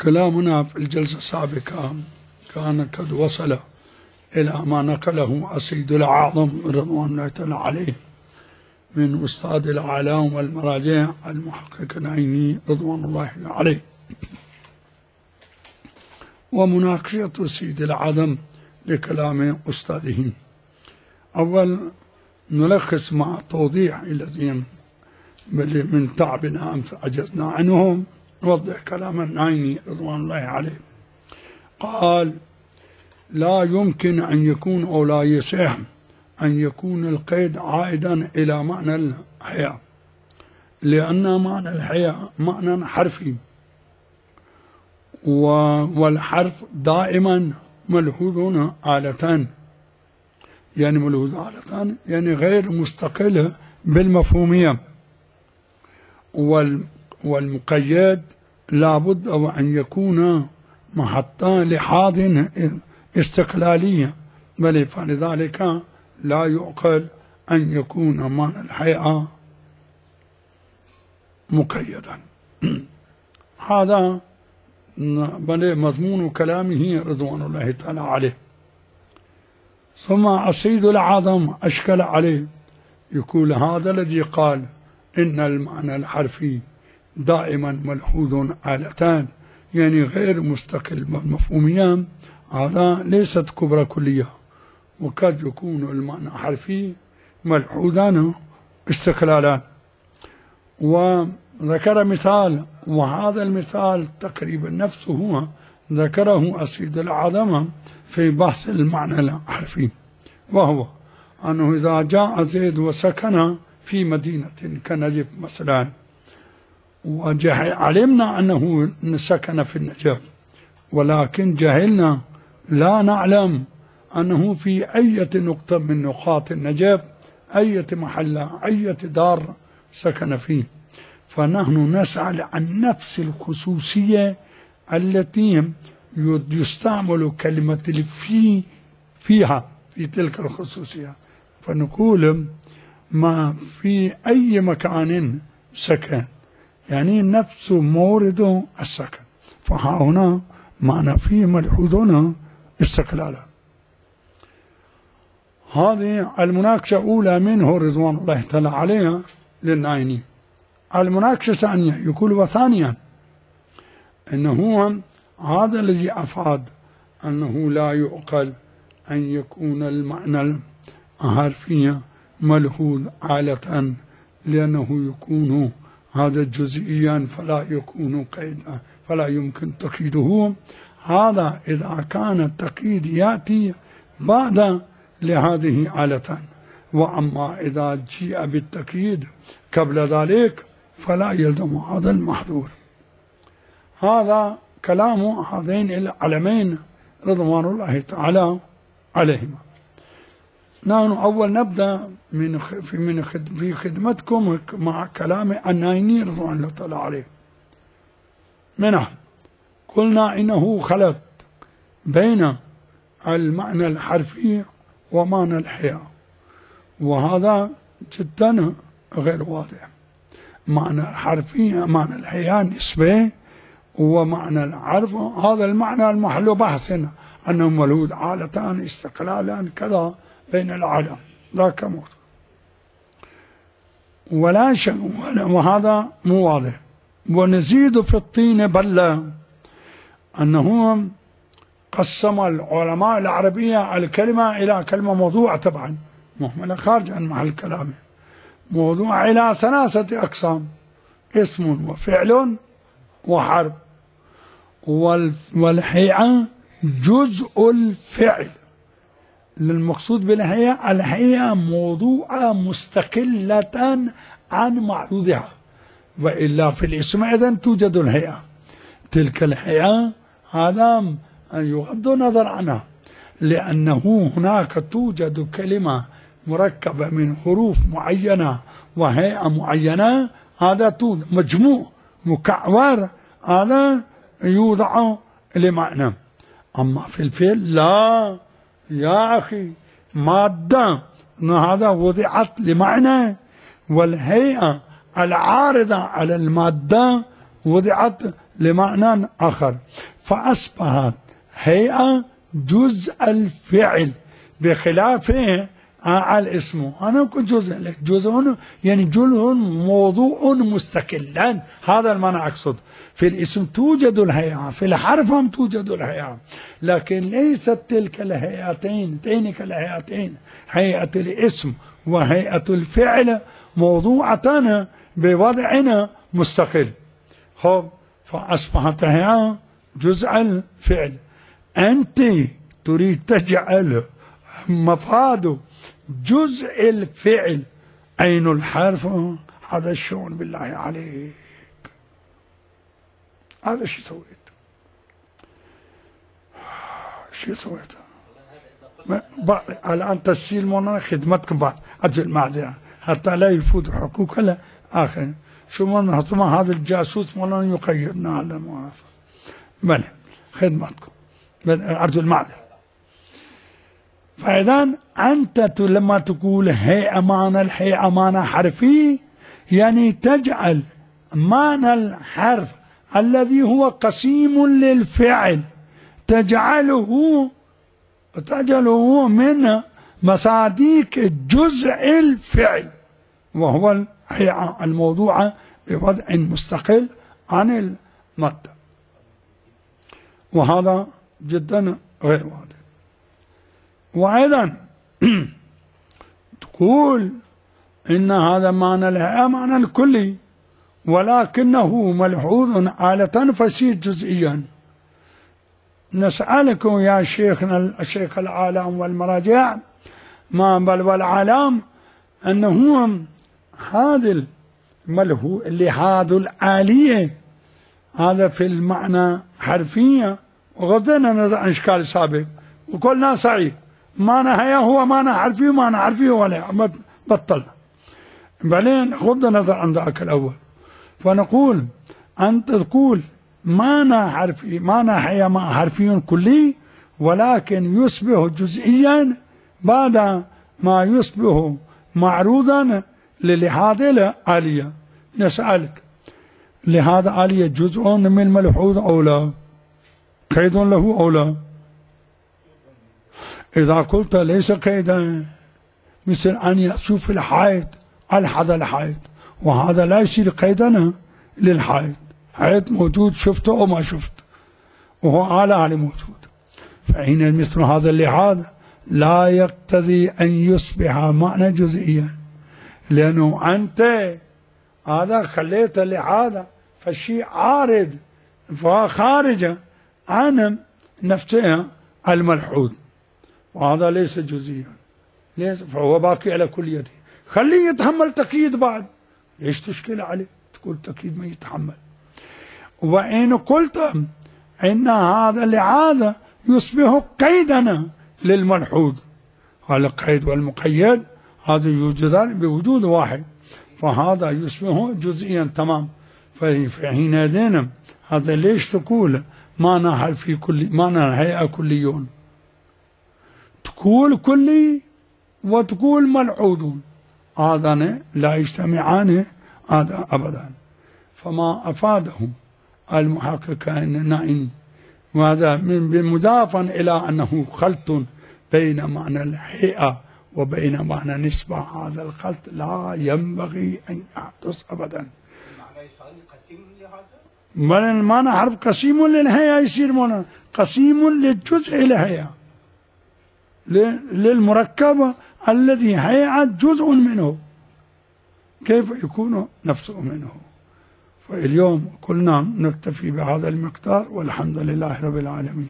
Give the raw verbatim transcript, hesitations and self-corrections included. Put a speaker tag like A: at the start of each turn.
A: كلامنا في الجلسة السابقة كان قد وصل إلى ما نقله السيد الأعظم رضوان الله تعالى عليه من أستاذ الأعلام والمراجع المحقق العيني رضوان الله عليه، ومناقشة السيد الأعظم لكلام أستاذه. أول نلخص مع توضيح الذي من تعبنا أمس عجزنا عنهم، نوضح كلام العيني رضوان الله عليه. قال: لا يمكن أن يكون أو لا يصح أن يكون القيد عائدا إلى معنى الحياة، لأن معنى الحياة معنى حرفي، والحرف دائما ملحوظ آلتان، يعني ملحوظ آلتان يعني غير مستقل بالمفهومية، والمقيد لابد أن يكون محطة لحاظ استقلالية، بل فلذلك لا يعقل أن يكون معنى الحياة مقيدا. هذا مضمون كلامه رضوان الله تعالى عليه. ثم السيد الأعظم أشكل عليه، يقول: هذا الذي قال إن المعنى الحرفي دائما ملحوظ آلتان يعني غير مستقل بالمفهومية، هذا ليست كبرى كلية، وقد يكون المعنى حرفي ملحوظان استقلالا. وذكر مثال، وهذا المثال تقريبا نفسه هو ذكره السيد الأعظم في بحث المعنى الحرفي، وهو أنه إذا جاء زيد وسكن في مدينة كنجف مثلا، وعلمنا أنه سكن في النجف، ولكن جهلنا لا نعلم أنه في أي نقطة من نقاط النجف أي محلة أي دار سكن فيه، فنحن نسأل عن نفس الخصوصية التي يستعمل كلمة الفي فيها في تلك الخصوصية، فنقول ما في أي مكان سكن يعني نفس مورد السكن، فها هنا معنى فيه ملحوظون استقلالا. هذه المناقشة الأولى منه رضوان الله تعالى عليها للعيني. المناقشة الثانية يقول: وثانيا أنه هذا الذي أفاد أنه لا يعقل أن يكون المعنى الحرفي ملحوظ آلة، لأنه يكون هذا جزئيا فلا يكون قيدا، فلا يمكن تقييده. هذا إذا كان التقييد يأتي بعد لهذه آلتان، وأما إذا جاء بالتقييد قبل ذلك فلا يلزم هذا المحظور. هذا كلام هذين العلمين رضوان الله تعالى عليهما. نحن أول نبدأ من في من في خدمتكم مع كلام العيني رضوان الله تعالى عليه. منها قلنا إنه خلط بين المعنى الحرفي ومعنى الحياة، وهذا جدا غير واضح. معنى الحرفي معنى الحياة نسبة، ومعنى الحرف هذا المعنى المحل بحث أنه ملحوظ آلتان استقلالا كذا بين العالم، ذاك موضوع ولا شيء، وهذا مو واضح. ونزيد في الطين بلة أنه قسم العلماء العربية الكلمة إلى كلمة موضوع طبعا مهملة خارج عن محل كلامه، موضوع إلى ثلاثة أقسام: اسم وفعل وحرف، والحياة جزء الفعل. للمقصود بالحياة الحياة موضوع مستقلة عن معروضها، وإلا في الاسم إذن توجد الحياة. تلك الحياة هذا يغض النظر عنها، لأنه هناك توجد كلمة مركبة من حروف معينة وهيئة معينة، هذا مجموع مكعور هذا يوضع لمعنى. أما في الفعل لا يا أخي، مادة هذا وضعت لمعنى، والهيئة العارضة على المادة وضعت لمعنى آخر، فأصبحت هيئة جزء الفعل بخلاف الاسم. أنا كنت جزء جزء يعني جزء موضوع مستقلا، هذا المعنى أقصد. في الاسم توجد الهيئة، في الحرف هم توجد الهيئة، لكن ليست تلك الهيئتين تلك الهيئتين، هيئة الاسم وهيئة الفعل موضوعتان بوضعنا مستقل. خب فأصبحت هيئة جزء الفعل. أنت تريد تجعل مفاد جزء الفعل عين الحرف، هذا الشؤون بالله عليك. هذا شو سويت؟ شو سويت؟ الآن تسهيل مولانا خدمتكم بعد أرجو المعذرة حتى لا يفوت حقوق لا آخر. شو مولانا طبعا هذا الجاسوس مولانا يقيدنا على المعافى. بلى خدمتكم أرجو المعذرة. فإذا أنت لما تقول هيئة معنى الهيئة معنى حرفي، يعني تجعل معنى الحرف الذي هو قسيم للفعل تجعله تجعله من مصاديق جزء الفعل، وهو الهيئة الموضوعة بوضع مستقل عن المادة، وهذا جدا غير واضح. وأيضا تقول إن هذا معنى الهيئة معنى الكلي، ولكنه ملحوظ عالة فيصير جزئيا. نسألكم يا شيخنا الشيخ العالم والمراجع ما بل والعالم أنه هذا الملهو اللي هذا الآلية هذا في المعنى حرفية، وغضنا نظر عن إشكال سابق وقلنا صحيح معنى هيا هو معنى حرفي ومعنى حرفي ولا بطل، بعدين غض نظر عن ذاك الأول. فنقول أنت تقول معنى حرفي معنى هيا معنى حرفي كلي، ولكن يصبح جزئيا بعد ما يصبح معروضا لهذه الآلية. نسألك لهذا آلية جزء من الملحوظ أو لا؟ قيد له أو لا؟ إذا قلت ليس قيدا، مثل أن يشوف الحائط ألحظ الحائط، وهذا لا يصير قيدا للحائط، حائط موجود شفته أو ما شفت وهو على على موجود. فحين مثل هذا اللحاظ لا يقتضي أن يصبح معنى جزئيا، لأنه أنت هذا خليت اللحاظ فالشيء عارض فخارج عن نفسه الملحوظ، وهذا ليس جزئيا، ليس فهو باقي على كليته. خليه يتحمل تقييد بعد، ليش تشكل عليه تقول تقييد ما يتحمل؟ وإن قلت إن هذا اللحاظ يصبح قيدا للملحوظ، القيد والمقيد هذا يوجدان بوجود واحد، فهذا يصبح جزئيا تمام. فحينئذ هذا ليش تقول معنى حرفي كلي معنى هيئة كليون، تقول كلي وتقول ملحوظ، هذان لا يجتمعان هذا أبدا. فما أفاده المحققان نائم، وهذا من مضافا إلى أنه خلط بين معنى الهيئة وبين معنى نسبة، هذا الخلط لا ينبغي أن يحدث أبدا. المعنى حرف قسيم للهيئة يصير معنى قسيم للجزء الهيئة للمركب الذي هيئة جزء منه، كيف يكون نفسه منه؟ فاليوم قلنا نكتفي بهذا المقدار، والحمد لله رب العالمين.